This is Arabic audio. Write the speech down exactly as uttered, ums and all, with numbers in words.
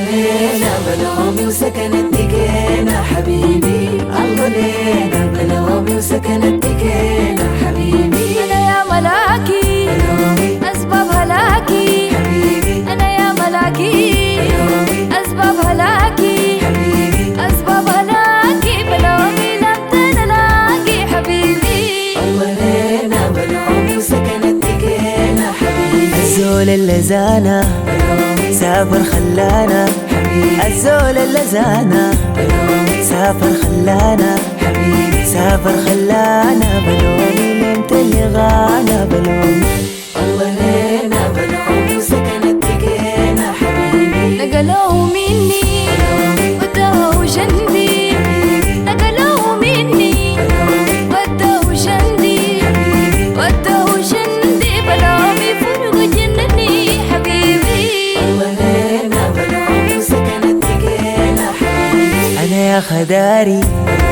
لينا بلومي وسكنت بكينا حبيبي، الله لينا بلومي وسكنت بكينا حبيبي. أنا يا ملاكي بلومي أسباب هلاكي حبيبي، أنا يا ملاكي بلومي أسباب هلاكي حبيبي، أسباب هلاكي بلومي لم تنلاقي حبيبي. الله لينا بلومي وسكنت بكينا حبيبي. الزول اللي زانا بلومي سافر خلانا حبيبي، الزول اللي زانا بلومي سافر خلانا حبيبي، سافر خلانا بلومي نمت اللي غانا بلومي. الله لينا بلومي وسكنت بكينا حبيبي. نقلوا مني ودوا جندي، نقلوا مني ودوا جندي، ودوا جندي بلومي فرق جنني حبيبي. الله لينا بلومي وسكنت بكينا حبيبي. أنا يا خداري